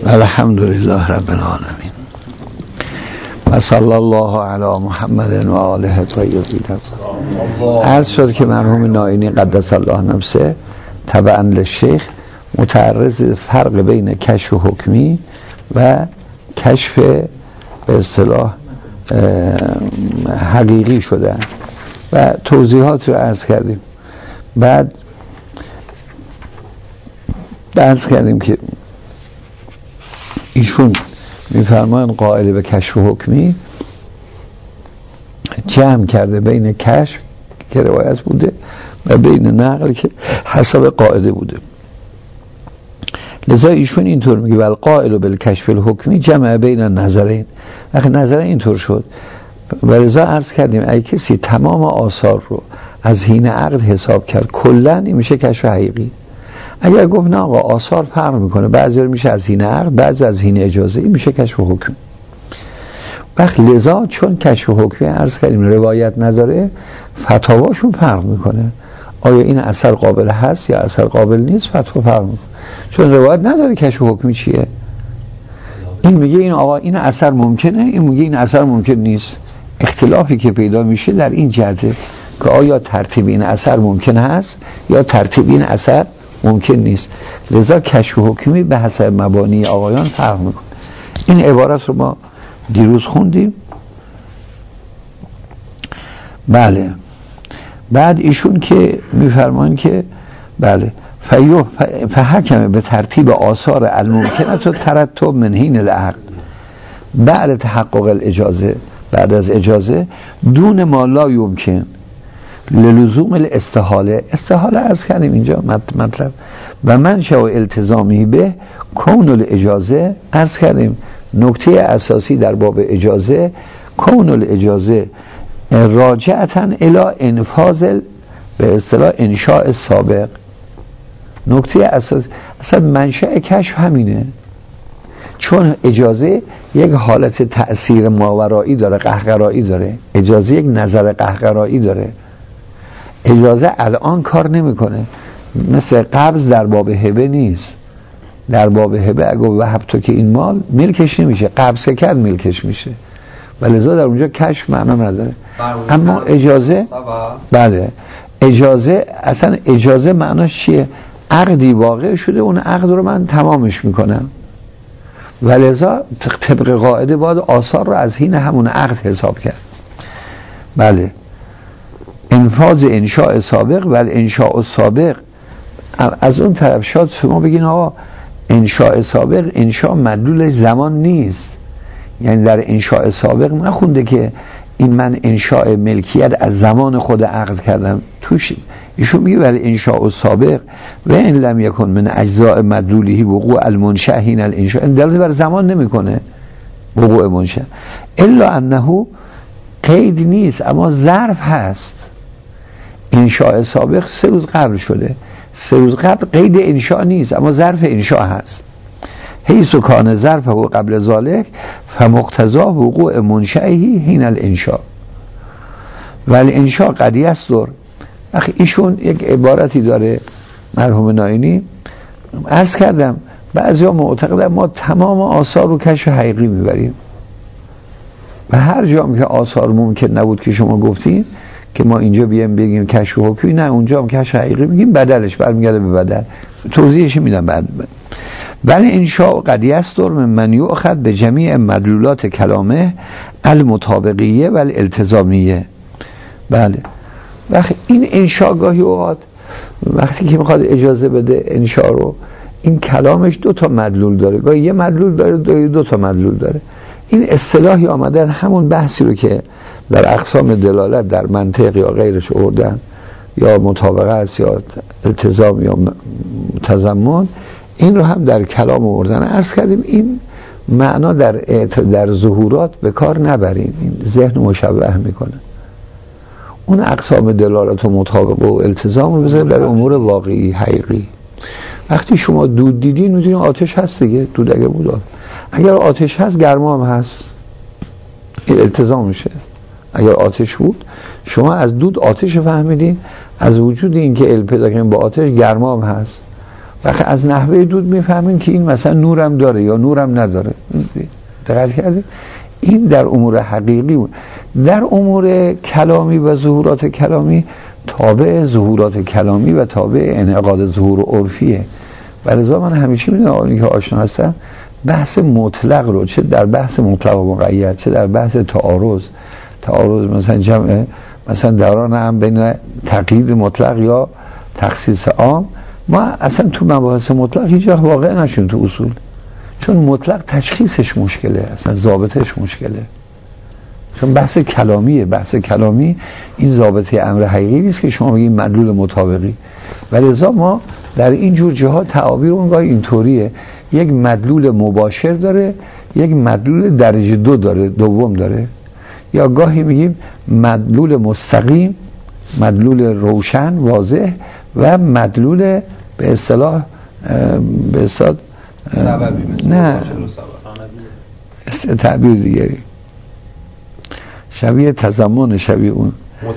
الحمدلله رب العالمین و صلی الله علی محمد و آله الطیبین الطاهرین. عرض شد که مرحوم نائینی قدس الله نفسه تبعا للشیخ متعرض فرق بین کشف حکمی و کشف به اصطلاح حقیقی شده و توضیحات رو عرض کردیم. بعد عرض کردیم که ایشون میفرمایند قائل به کشف حکمی جمع کرده بین کشف که روایت بوده و بین نقل که حسب قاعده بوده. لذا ایشون اینطور میگه ول قائل بالکشف الحکمی جمع بین نظرین. وقتی نظر اینطور شد و لذا عرض کردیم اگه کسی تمام آثار رو از حین عقد حساب کرد کلا این میشه کشف حقیقی. اگر گفت نه آقا آثار فرق میکنه، بعضی رو میشه از حین عقد، بعضی از حین اجازه، این میشه کشف حکم. وقت لذا چون کشف حکمی عرض کردیم روایت نداره فتاواشون فرق میکنه، آیا این اثر قابل هست یا اثر قابل نیست، فتوا فرق میکنه. چون روایت نداره کشف حکمی چیه، این میگه این آقا این اثر ممکنه، این میگه این اثر ممکن نیست. اختلافی که پیدا میشه در این جهته که آیا ترتیب این اثر ممکن هست یا ترتیب این اثر ممکن نیست. لذا کشف حکمی به حسب مبانی آقایان فرق میکنه. این عبارت رو ما دیروز خوندیم. بله. بعد ایشون که میفرمان که بله فحکم به ترتیب آثار الممکنه و ترتب من حین العقد بعد تحقق الاجازه، بعد از اجازه دون ما لا یمکن للزوم الاستحاله. استحاله عرض کردیم اینجا مطلب و منشأ التزامی به کون الاجازه. عرض کردیم نکته اساسی در باب اجازه کون الاجازه راجعتاً الی انفاذ به اصطلاح انشاء سابق. نکته اساسی اصلا منشأ کشف همینه، چون اجازه یک حالت تأثیر ماورایی داره، قهقرایی داره. اجازه یک نظر قهقرایی داره. اجازه الان کار نمیکنه، مثل قبض در باب هبه نیست. در باب هبه اگه وهب تو که این مال ملکش نمیشه، قبض کرد ملکش میشه و لذا در اونجا کشف معنا نداره. اما اجازه بله اجازه اصلا اجازه معناش چیه؟ عقدی واقع شده، اون عقد رو من تمامش میکنم و لذا طبق قاعده باید آثار رو از حین همون عقد حساب کرد. بله انفاذ انشاء سابق و انشاء سابق. از اون طرف شاید شما بگین آقا انشاء سابق انشاء مدلول زمان نیست، یعنی در انشاء سابق نخونده که این من انشاء ملکیت از زمان خود عقد کردم توش. ایشون میگه ولی انشاء سابق و ان لم یکن من اجزاء مدلوله وقوع المنشأ حین الانشاء، این دلیل بر زمان نمیکنه وقوع منشأ، الا انه قید نیست اما ظرف هست. انشاء سابق 3 روز قبل شده، 3 روز قبل قید انشاء نیست اما ظرف انشاء هست. حیث کان ظرف و قبل ذالک فمقتضا وقوع منشأه حین الانشاء ولی انشاء قد یصدر. ایشون یک عبارتی داره مرحوم نائینی، عرض کردم بعضیا معتقدن ما تمام آثار رو کشف حقیقی میبریم و هر جا که آثار ممکن نبود که شما گفتین که ما اینجا بیایم بگیم کشف حکمی، نه اونجا هم کشف حقیقی میگیم، بدلش برمیگرده به بدل. توضیحش میدم بعد. ولی انشاء قد یصدر من یؤخذ به جمیع مدلولات کلامه المطابقیه و الالتزامیه. بله وقتی این انشاء گاهی اوقات وقتی که میخواد اجازه بده انشاء رو، این کلامش 2 تا مدلول داره، گاهی یه مدلول داره 2 تا مدلول داره. این اصطلاحی آمدن همون بحثی رو که در اقسام دلالت در منطق یا غیرش آوردن، یا مطابقه است یا التزام یا تضمن، این رو هم در کلام آوردن. عرض کردیم این معنا در ظهورات به کار نبریم، این ذهن مشوه میکنه. اون اقسام دلالت و مطابقه و التزام رو بذارید در امور واقعی حقیقی. وقتی شما دود دیدین میدونید آتش هست دیگه، دود اگه بود، اگر آتش هست گرما هم هست، این التزام میشه. اگر آتش بود شما از دود آتش فهمیدین، از وجود این که پیدا کنیم با آتش گرما هم هست وقتی از نحوه دود میفهمین که این مثلا نورم داره یا نورم نداره. دقت کردید؟ این در امور حقیقی بود. در امور کلامی و ظهورات کلامی تابع ظهورات کلامی و تابع انعقاد ظهور عرفیه. ولذا من همیشه میدونم آنی که آشنا هستم بحث مطلق رو، چه در بحث مطلق و مقید، چه در بحث تعارض مثلا جمع مثلا دوران هم بین تقیید مطلق یا تخصیص عام، ما اصلا تو مباحث مطلق هیچ وقت واقع نشون تو اصول، چون مطلق تشخیصش مشکله، اصلا ضابطش مشکله، چون بحث کلامیه. بحث کلامی این ضابطه امر حقیقی نیست که شما بگید مدلول مطابقی. ولذا ما در این جور جهات تعابیر اونگاه اینطوریه، یک مدلول مباشر داره، یک مدلول درجه دوم داره، یا گاهی میگیم مدلول مستقیم، مدلول روشن واضح و مدلول به اصطلاح سببی، نه تعبیر دیگری شبیه تضمن، شبیه اون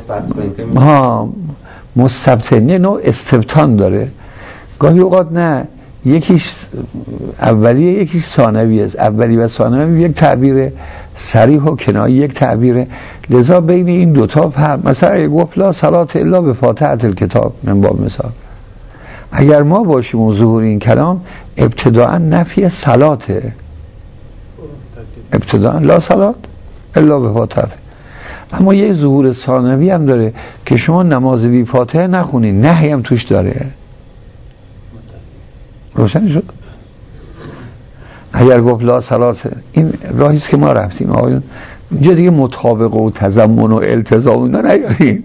مستبطن، یه نوع استبطان داره. گاهی اوقات نه، یکیش اولیه یکیش ثانویه است. اولی و ثانوی یک تعبیر صریح و کنایی، یک تعبیر. لذا بین این دوتا مثلا گفت لا صلات الا به فاتحه الکتاب من باب مثال، اگر ما باشیم و ظهور این کلام ابتداء نفی صلاته، ابتداء لا صلات الا به فاتحه، اما یه ظهور ثانوی هم داره که شما نماز بی فاتحه نخونید، نهی هم توش داره. روشن شد؟ اگر گفت لا صلات، این راهی است که ما رفتیم آقایون، اینجا دیگه مطابقه و تضمن و التزام اینا نیاریم.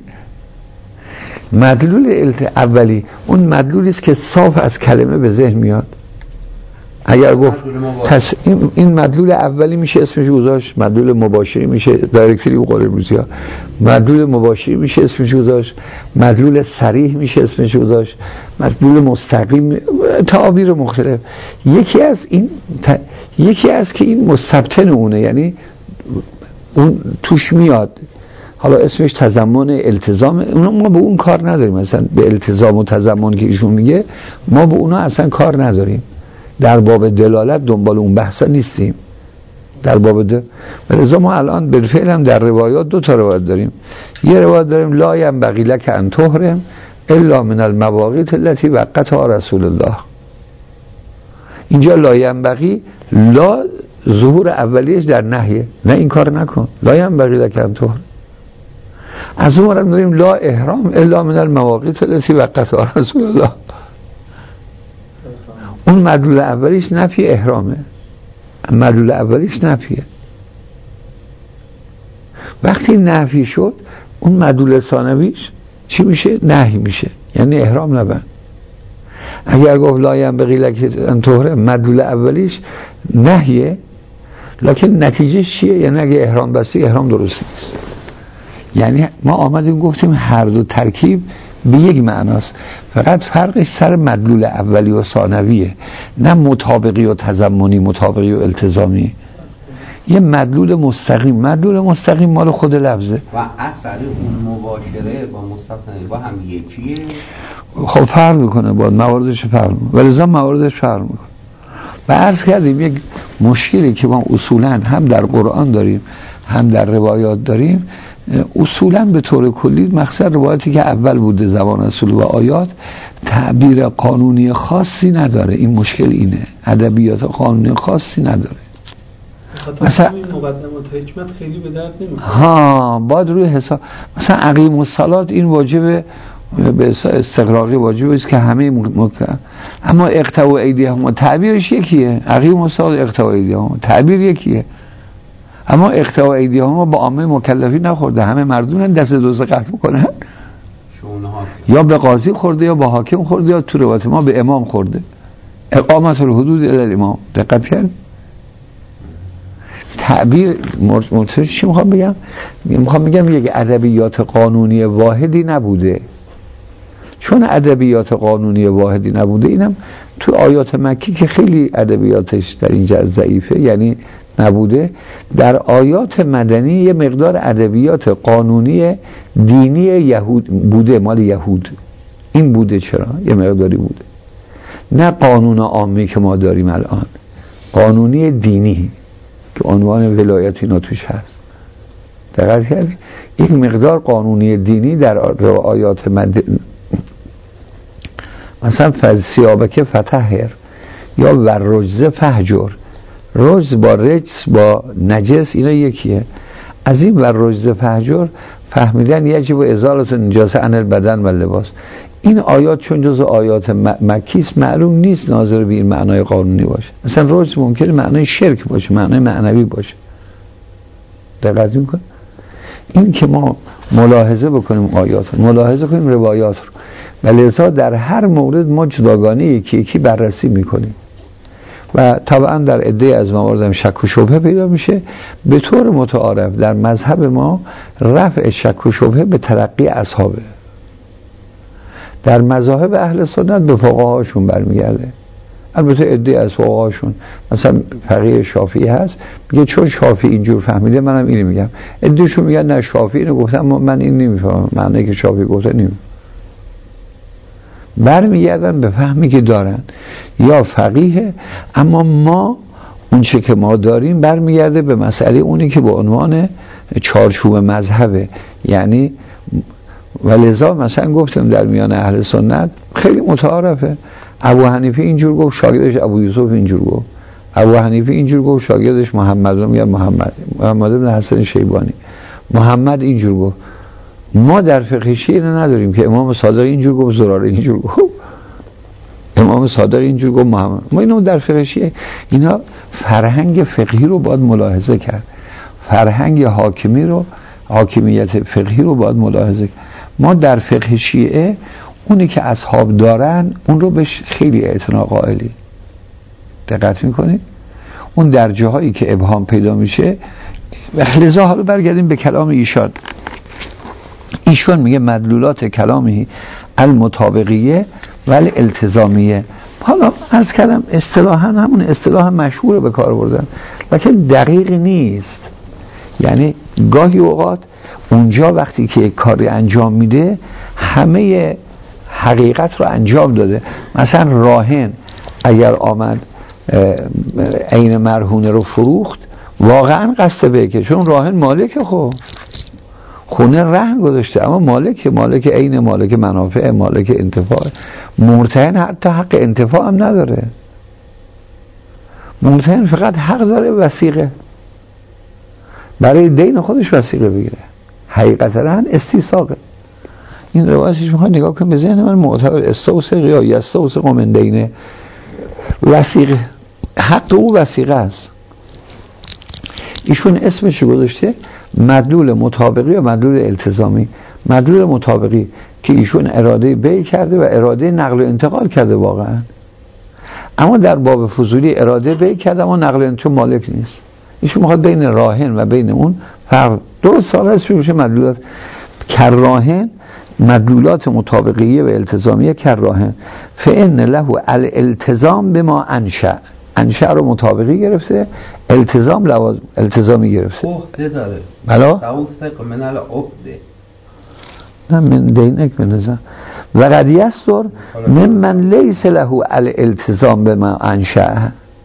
مدلول اولی اون مدلولی است که صاف از کلمه به ذهن میاد. اگر گفت این مدلول اولی میشه اسمش گذاشت مدلول مباشری، میشه دایرکتری و قول روزیا. مدلول مباشری میشه اسمش گذاشت، مدلول صریح میشه اسمش گذاشت، مدلول مستقیم، تعابیر مختلف. یکی از که این مستبطن اونه، یعنی اون توش میاد، حالا اسمش تضمن التزام، ما به اون کار نداریم. مثلا به التزام و تضمن که ایشون میگه ما به اونا اصلا کار نداریم، در باب دلالت دنبال اون بحثا نیستیم. در باب ولذا ما الان بالفعل هم در روایات دو تا روایت داریم. یه روایت داریم لا ینبغی لک ان تحرم الا من المواقیت التي وقتها رسول الله. اینجا لا ینبغی، لا ظهور اولیش در نهیه، نه این کار نکن، لا ینبغی لک ان تحرم. از اون ورم داریم لا احرام الا من المواقیت التي وقتها رسول الله. اون مدلول اولیش نفی احرامه، مدلول اولیش نفیه. وقتی نفی شد اون مدلول ثانویش چی میشه؟ نهی میشه، یعنی احرام نبند. اگر گفت لا ینبغی لک ان تحرم، مدلول اولیش نهیه، لکن نتیجه چیه؟ یعنی اگه احرام بستی احرام درست نیست. یعنی ما آمدیم گفتیم هر دو ترکیب به یک معناست، فقط فرقش سر مدلول اولی و ثانویه، نه مطابقی و تضمنی، مطابقی و التزامی. یه مدلول مستقیم مال خود لفظه و اصل اون مباشره با مستقیم با هم یکیه. خب فرق میکنه، با مواردش فرق میکنه، ولذا مواردش فرق میکنه. و عرض کردیم یک مشکلی که ما اصولا هم در قرآن داریم هم در روایات داریم، اصولا به طور کلی مقصد روایاتی که اول بوده زبان اصول و آیات تعبیر قانونی خاصی نداره. این مشکل اینه، ادبیات قانونی خاصی نداره. مثلا این مقدمات حکمت خیلی به درد نمیخوره. باید روی حساب مثلا اقیم الصلات این واجب به استقراقی واجب است که همه اما اقتوا ایدیهم تعبیرش یکیه. اقیم الصلات اقتوا ایدیهم تعبیر یکیه، اما اقتوا ایدیهم با عامه مکلفین نخورده، همه مردونن دست دوست قطع میکنن، یا به قاضی خورده یا با حاکم خورده یا تو روایت ما به امام خورده. اقامت الحدود الی الامام. دقت کن تعبیر چی میخوام بگم؟ میخوام بگم یک ادبیات قانونی واحدی نبوده. چون ادبیات قانونی واحدی نبوده، اینم تو آیات مکی که خیلی ادبیاتش در اینجا ضعیفه، یعنی نبوده، در آیات مدنی یه مقدار ادبیات قانونی دینی یهود بوده، مال یهود این بوده. چرا؟ یه مقداری بوده. نه قانون عامی که ما داریم الان، قانونی دینی که عنوان ولایت اینا توش هست. دقیق کرد یک مقدار قانونی دینی در آیات مثلا فَثِیابَکَ فَطَهِّرْ یا وَالرُّجْزَ فَاهْجُرْ. رجز با رجس با نجس اینا یکیه. از این وَالرُّجْزَ فَاهْجُرْ فهمیدن یجب ازالت نجاسه عن البدن و لباس. این آیات چون جزء آیات مکیست معلوم نیست ناظر به این معنای قانونی باشه. مثلا رجز ممکنه معنای شرک باشه، معنای معنوی باشه. دقت می‌کنید؟ این که ما ملاحظه بکنیم آیات رو، ملاحظه کنیم روایات رو، و لذا در هر مورد ما جداگانه یکی یکی بررسی میکنیم و طبعا در عده از موارد هم شک و شبهه پیدا میشه. به طور متعارف در مذهب ما رفع شک و شبهه به تلقی اصحابه. در مذاهب اهل سنت به فقهاشون برمیگرده. البته عده از فقهاشون مثلا فقیه شافعی هست میگه چون شافعی اینجور فهمیده منم اینو میگم. عدهشون میگن نه شافعی اینو گفتم من این نمیفهمم، معنی که شافعی گفته نمیفهمم. برمیگردن به فهمی که دارن یا فقیه. اما ما اون چه که ما داریم برمیگرده به مسئله اونی که به عنوان چارچوب مذهبه. یعنی ولذا مثلا گفتم در میان اهل سنت خیلی متعارفه، ابو حنیفه اینجور گفت شاگردش ابو یوسف اینجور گفت، ابو حنیفه اینجور گفت شاگردش محمد رو میگن محمد بن حسن شیبانی، محمد اینجور گفت. ما در فقه شیعه نداریم که امام صادق اینجور گفت زراره اینجور گفت، امام صادق اینجور گفت محمد. ما اینو در فقه شیعه، اینا فرهنگ فقهی رو باید ملاحظه کرد، فرهنگ حاکمی رو، حاکمیت فقهی رو باید ملاحظه کرد. ما در فقه شیعه اونی که اصحاب دارن اون رو بهش خیلی اعتنا قائلی. دقت میکنید؟ اون در جاهایی که ابهام پیدا میشه. لذا حالا برگردیم به کلام ایشان. ایشون میگه مدلولات کلامی المطابقیه ولی التزامیه. حالا از کلام اصطلاحا همون اصطلاح مشهور به کار بردن لیکن دقیق نیست. یعنی گاهی اوقات اونجا وقتی که کاری انجام میده همه حقیقت رو انجام داده. مثلا راهن اگر آمد عین مرهونه رو فروخت واقعا قصد به که چون راهن مالک خونه رهن گذاشته، اما مالک عین مالک منافع، مالک انتفاع. مرتهن حتی حق انتفاع هم نداره. مرتهن فقط حق داره وثیقه، برای دین خودش وثیقه بگیره. حقیقتا استیثاقه. این روایتش میخواد نگاه کنم به ذهن من معتبر استوثق یا یستوثق من دینه. وثیقه، حق او وثیقه است. ایشون اسمش گذاشته مدلول مطابقی و مدلول التزامی. مدلول مطابقی که ایشون اراده بیع کرده و اراده نقل و انتقال کرده واقعا، اما در باب فضولی اراده بیع کرده اما نقل و انتقال مالک نیست. ایشون میخواد بین راهن و بین اون فرق. درست سال اسمش میشه مدلولات کراهن، مدلولات مطابقیه و التزامیه کراهن. فإن له الالتزام بما انشأ رو مطابقی گرفته، التزام لوازم التزامی گرفته. عهده داره. بلا؟ توثق من العهده. نه من دینک بنظر. و قد یستر ممن لیس له الالتزام بما انشأ.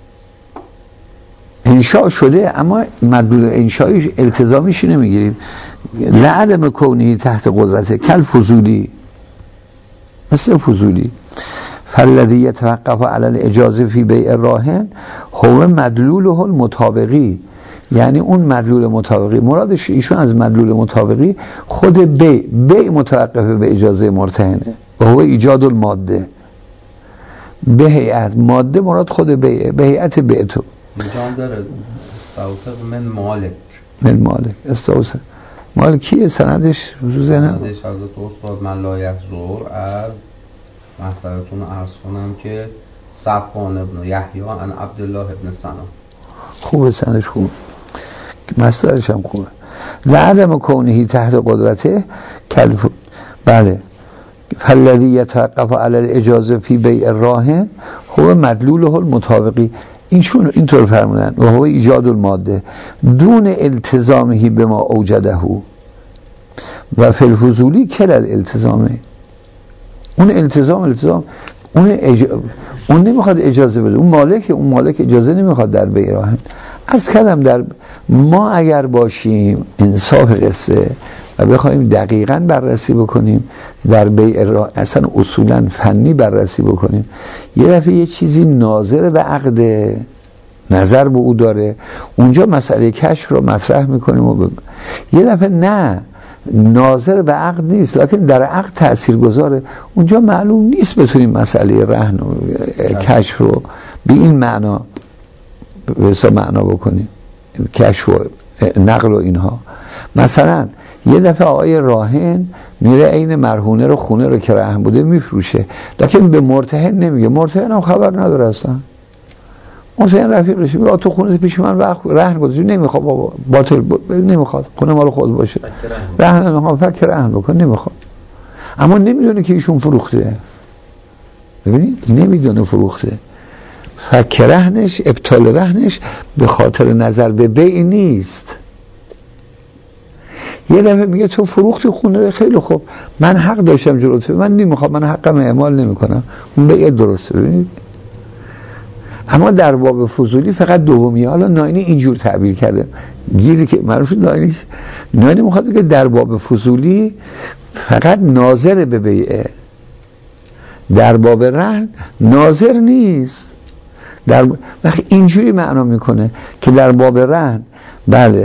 انشاء شده اما مدلول انشایش التزامیش نمیگیریم. لعدم کونی تحت قدرته کل فضولی، مثل فضولی. فالذی یتوقف علی الاجازه فی بیع الراهن هو مدلوله المطابقی. یعنی اون مدلول مطابقی، مرادش ایشون از مدلول مطابقی خود بیع متوقفه به اجازه مرتهنه و هو ایجاد الماده. به هیئت ماده مراد خود بیعه، به هیئت بیعتو اینجا داره استوثق من مالک استوثق مال کیه؟ سندش سندش حضرت استاد من لا یحضر. از محضرتون عرض کنم که صفوان ابن یحیی عن عبدالله ابن سنان. خوبه سندش، خوبه، مصدرش هم خوبه. لعدم کونهی تحت قدرته بله. فالذی یتوقف علی الاجازه فی بیع الراهن هو مدلوله المطابقی. اینطور فرمودن و هو ایجاد الماده دون التزامهی به ما اوجده و فی الفضولی کل الالتزامه. اون التزام اون نمیخواد اجازه بده، اون مالک اجازه نمیخواد در بیع راهن. از کلم در ما اگر باشیم انصاف قصه و بخوایم دقیقاً بررسی بکنیم در بیع راهن، اصلا اصولاً فنی بررسی بکنیم، یه دفعه یه چیزی ناظر به عقد نظر به او داره، اونجا مسئله کشف رو مطرح میکنیم و یه دفعه نه ناظر به عقد نیست لکن در عقد تأثیر گذاره، اونجا معلوم نیست بتونیم مسئله رهن و کشف رو به این معنا بکنیم، کشف و نقل و اینها. مثلا یه دفعه آقای راهن میره عین مرهونه رو خونه رو که رهن بوده میفروشه، لکن به مرتهن نمیگه، مرتهن هم خبر نداره اصلا. مرتهن رفیقش میگه تو خونه پیش من رهن گذاشتی، نمیخواد بابا، باطل نمیخواد، خونه مال خود باشه، رهن فکر رهن بکن، نمیخواد. اما نمیدونه که ایشون فروخته، ببینید نمیدونه فروخته، فکر رهنش ابطال رهنش به خاطر نظر به بیع نیست. یه دفعه میگه تو فروختی خونه، خیلی خوب من حق داشتم جلوت، من نمیخوام، من حقم اعمال نمیکنم، اون بیع درسته. ببینید اما در باب فضولی فقط دومیه. حالا ناینی اینجور تعبیر کرده، گیری که معروف ناینی میخواد بگه در باب فضولی فقط ناظر به بیعه، در باب رهن ناظر نیست. وقتی اینجوری معنا میکنه که در باب رهن بله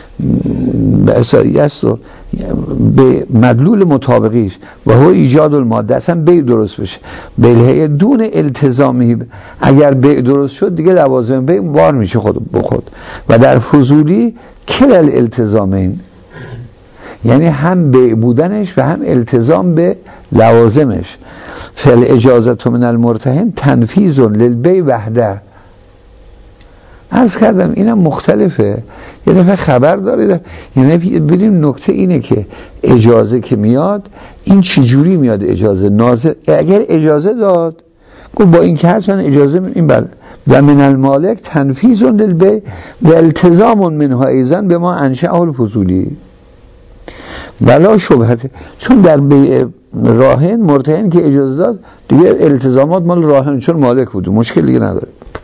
به مدلول مطابقیش و هو ایجاد الماده اصلا بیع درست بشه، بلهه دون التزامی، اگر بیع درست شد دیگه لوازم بیع بار میشه خود بخود. و در فضولی کل التزامین، یعنی هم بیع بودنش و هم التزام به لوازمش. فل اجازت من المرتهن تنفیذ للبیع وحده. عرض کردم اینم مختلفه، یه دفعه خبر داره، یعنی ببینیم نکته اینه که اجازه که میاد این چجوری میاد اجازه ناظر، اگر اجازه داد گفت با این که هست من اجازه این بله و من المالک تنفیذ للبیع و التزام منها ایضا به ما انشأ الفضولی ولا شبهته. چون در بیع راهن مرتهن که اجازه داد دیگه التزامات مال راهن چون مالک بود، مشکل دیگه نداره.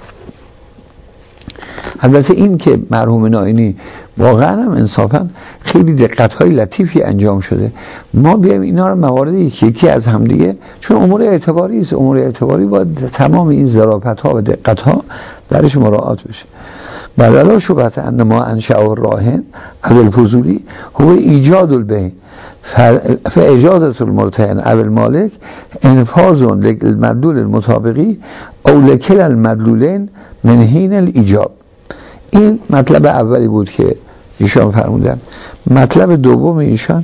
البته این که مرحوم ناینی واقعا هم انصافا خیلی دقت‌های لطیفی انجام شده، ما بیایم اینا رو موارد یکی از هم دیگه، چون امور اعتباری است، امور اعتباری باید تمام این ظرافت‌ها و دقت‌ها درش مراعات بشه. بلا شبهه ان ما انشأ الراهن او الفضولی هو ایجاد البیع فاجازه المرتهن او المالک انفاذ للمدلول المطابقی او لکل المدلولین من حین الایجاب. این مطلب اولی بود که ایشان فرمودن. مطلب دوم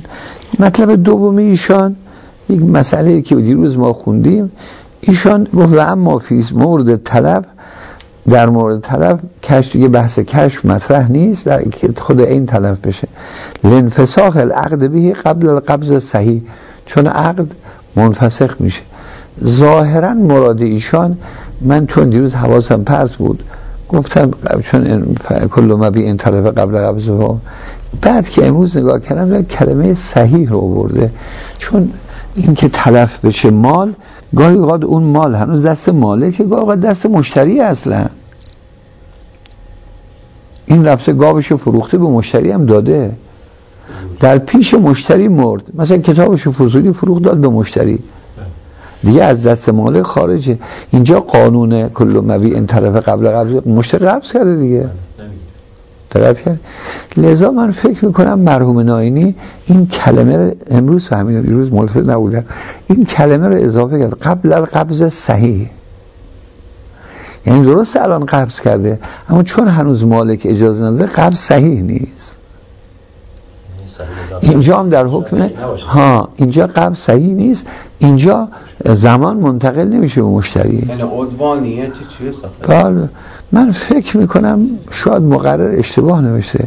ایشان یک مسئله که دیروز ما خوندیم، ایشان گفت و اما فی مورد طلب، در مورد طلب کشف، دیگه بحث کشف مطرح نیست در که خود این طلب بشه، لانفساخ العقد به قبل القبض صحیح، چون عقد منفسخ میشه. ظاهرا مراد ایشان، من چون دیروز حواسم پرت بود گفتم چون کل ما بی این طرف قبل قبضه، بعد که امروز نگاه کردم کلمه صحیح رو آورده، چون این که تلف بشه مال، گاهی اوقات اون مال هنوز دست مالکه، گاهی اوقات دست مشتری اصلا. این رفته گاوشو فروخته به مشتری هم داده، در پیش مشتری مرد، مثلا کتابشو فضولی فروخت داد به مشتری، دیگه از دست مالک خارجه. اینجا قانون کل مبیع این طرف قبل قبض، مشتری قبض کرده دیگه، دقت کرد. لذا من فکر میکنم مرحوم ناینی این کلمه رو امروز فهمیدم، دیروز ملتفت نبودم، این کلمه رو اضافه کرد قبل القبض صحیح، یعنی درست الان قبض کرده اما چون هنوز مالک اجازه نداده قبض صحیح نیست. اینجا هم در حکم اینجا قبض صحیح نیست، اینجا زمان منتقل نمیشه به مشتری، یعنی عدوانیه چیه؟ بله من فکر میکنم شاید مقرر اشتباه نوشته،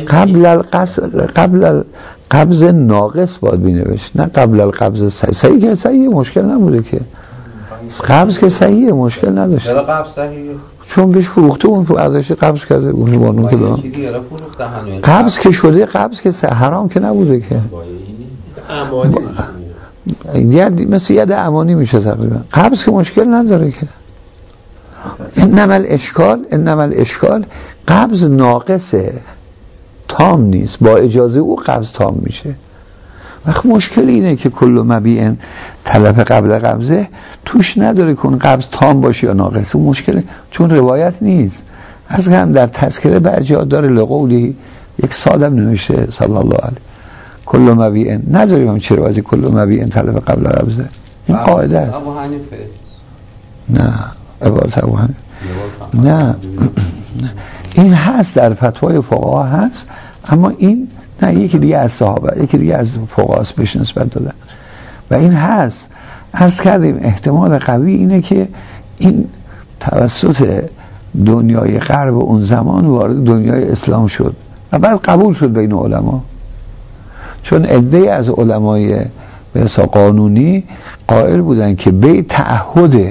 قبل القبض ناقص باید بینوشت، نه قبل القبض صحیح. که صحیح مشکل نبوده که قبض که صحیحه، مشکل نداشته. چرا قبض صحیحه؟ چون بهش فروخته، اون ازش قبض کرده، اون بانون که به من قبض که شده، قبض که حرام که نبوده که مثل ید امانی میشه تقریبا. قبض که مشکل نداره که. انما الاشکال قبض ناقصه، تام نیست. با اجازه او قبض تام میشه. وقت مشکل اینه که کل مبیع تلف قبل قبضه توش نداره که اون قبض تام باشه یا ناقصه. اون مشکله چون روایت نیست. از هم در تذکره بعضی داره لقولی 1 سالم نوشته صلی الله علیه کل مبیع نداریم هم چه روایتی کل مبیع تلف قبل قبضه. این قاعده است. ابو حنیفه نه عبارت ابو حنیفه نه این هست در فتوای فقها هست، اما این نه یکی دیگه از صحابه یکی دیگه از فقهاست بهش نسبت دادن و این هست. عرض کردیم احتمال قوی اینه که این توسط دنیای غرب اون زمان وارد دنیای اسلام شد و بعد قبول شد بین علما، چون عده از علمای به حساب قانونی قائل بودن که به تعهده،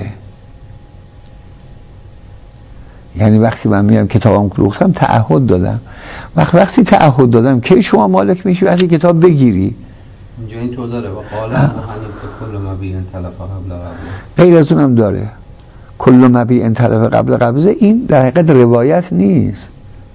یعنی وقتی من میام کتابم فروختم تعهد دادم، وقتی تعهد دادم که شما مالک میشی وقتی کتاب بگیری. اینجا اینطور داره و قال ابو حنیفه کل مبیع تلف قبل قبضه، غیر از اونم داره کل مبیع تلف قبل قبضه. این در حقیقت روایت نیست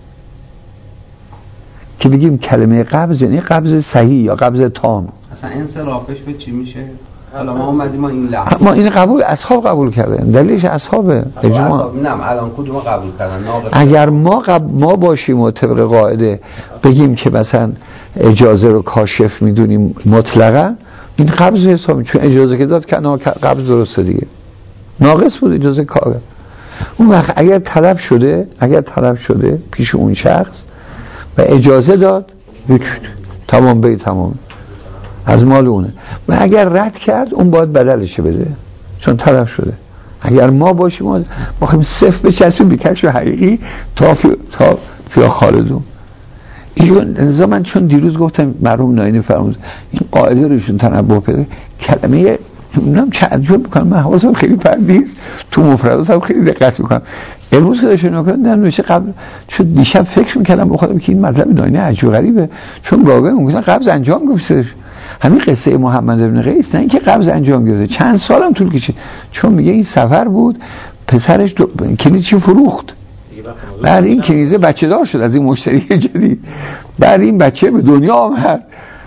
که بگیم کلمه قبض یعنی قبض صحیح یا قبض تام. اصلا انصرافش به چی میشه؟ حالا ما اومدیم ما این لحظه ما این قبول اصحاب قبول کردن، دلیلش اصحاب اجماع. نه الان کدوم قبول کردن؟ اگر ما باشیم و طبق قاعده بگیم که مثلا اجازه رو کاشف میدونیم مطلقا، این قبض حساب، چون اجازه که داد که قبض درسته دیگه، ناقص بود اجازه کار. اون وقت اگر طلب شده پیش اون شخص و اجازه داد تمام به تمام از مال اونه، و اگر رد کرد اون باید بدلش بده چون طلب شده. اگر ما باشیم ما بخوایم صفر بچسبیم به کشف حقیقی تا فی خالدون. این من چون دیروز گفتم مرحوم ناینی فرمود این قاعده روشون تنبه پیدا، کلمه نمیدونم تعجب میکنم، من حواسم خیلی پردیست تو مفرداتم خیلی دقت میکنم. امروز که داشتم نکنم در نوشه قبل شد دیشب فکر میکردم بخودم که این مطلب ناینی عجیب غریبه، چون گاهی ممکنه قبض انجام گفته. همین قصه محمد ابن قیس نه اینکه قبض انجام گرفته، چند سالم طول کشید، چون میگه این سفر بود پسرش کنیزی فروخت، بعد این کنیزه بچه دار شد از این مشتری جدید، بعد این بچه به دنیا آمد،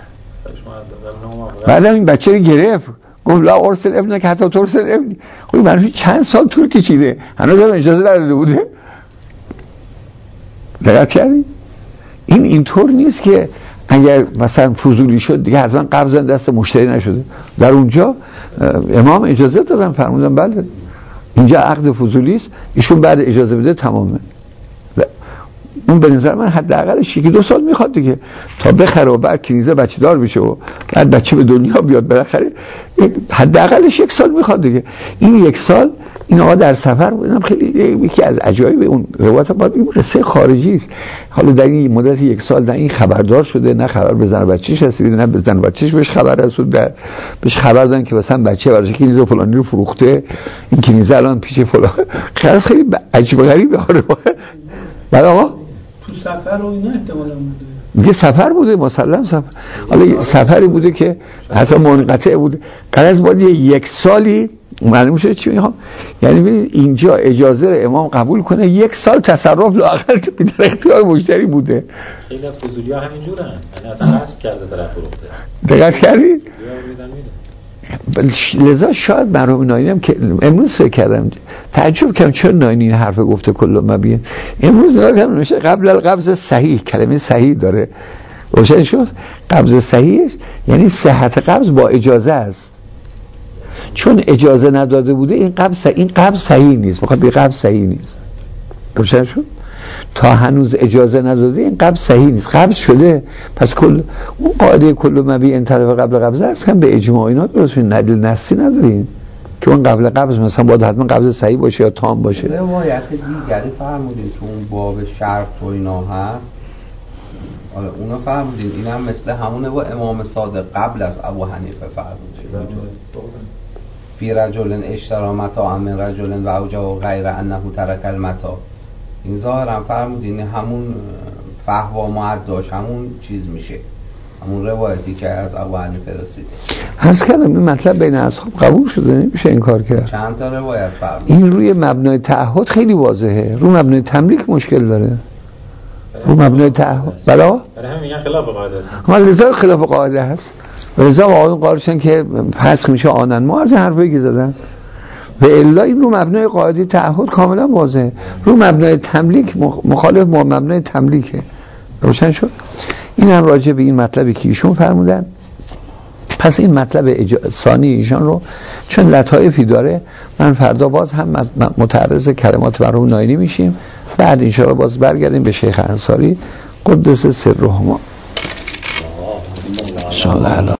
بعد این بچه رو گرفت گفت لا ارسل ابنک حتی ترسل ابنی. خب منفی چند سال طول کشیده هنوز هم اجازه نداده بوده. دقت کردی؟ این اینطور نیست که اگر مثلا فضولی شد دیگه حتما قبض دست مشتری نشده. در اونجا امام اجازه دادن، فرمودن بله اینجا عقد فضولی است، ایشون بعد اجازه بده تمامه. اون به نظر من حداقلش 1-2 سال میخواد دیگه تا بخره و بعد کنیزه بچه دار بشه و بعد بچه به دنیا بیاد بالاخره، حداقلش 1 سال میخواد دیگه. این 1 سال این آقا در سفر بودم، خیلی یکی از عجایب اون روایت باید این قصه خارجی است. حالا در این مدت 1 سال نه این خبردار شده، نه خبر به زن بچه‌ش رسیده، نه به زن بچه‌ش بهش خبر رسید، بهش خبر دادن که مثلا بچه براش کنیزه فلانی رو فروخته، این کنیزه الان پیش فلان. خیلی عجیب غریبه برای آقا تو سفر و اینا احتمالاً بوده. میگه سفر بوده، مسلم سفر. حالا سفری بوده که حتی منقطع بوده. قرض باید 1 سالی معلوم شده چی میخوام، یعنی ببینید اینجا اجازه رو امام قبول کنه 1 سال تصرف لااقل که در اختیار مشتری بوده. خیلی از فضولی‌ها همینجورن، یعنی اصلا نصب کرده طرف فروخته. دقت کردید؟ لذا شاید مرحوم ناینی هم که امروز فکر کردم تعجب کردم چرا ناینی این حرف گفته کلا مبین. امروز نگاه کردم نوشته قبل القبض صحیح، کلمه صحیح داره. روشن شد قبض صحیح یعنی صحت قبض با اجازه است، چون اجازه نداده بوده این قبض صحیح نیست، بخواد به قبض صحیح نیست. روشن شد تا هنوز اجازه نداده این قبض صحیح نیست، قبض شده. پس اون قاعده کل مبیع طرف قبل قبض است هم به اجماع اینا درست ندل نصی نداریم که اون قبل قبض مثلا باید حتما قبض صحیح باشه یا تام باشه. روایت دیگری فرمودین تو اون باب شرط و اینا هست، حالا اونا فرمودین این هم مثل همونه و امام صادق قبل از ابو حنیفه فرمود فی رجل اشترا متاعا من رجل و اوجه غیر انه ترک المتاع. این ظاهرا فرمودین همون فحوا معداش همون چیز میشه، همون روایتی که از ابو حنیفه رسیده. عرض کردم این مطلب بین اصحاب قبول شده، نمیشه این کار کرد. چند تا روایت فرمود. این روی مبنای تعهد خیلی واضحه، رو مبنای تملیک مشکل داره. رو مبنای تعهد بلا برای همین میگن خلاف قاعده است. ما لذا خلاف قاعده هست. لذا آقایون قائلشن که فسخ میشه آنن. ما از حرفایی که زدن و الا این رو مبنای قاعده تعهد کاملا واضحه. رو مبنای تملیک مخالف مبنای تملیکه. روشن شد. این هم راجع به این مطلبی که ایشون فرمودن. پس این مطلب ثانی ایشان رو چون لطایفی داره، من فردا باز هم متعرض کلمات مرحوم ناینی میشیم، بعد انشاءالله باز برگردیم به شیخ انصاری قدس سرهما.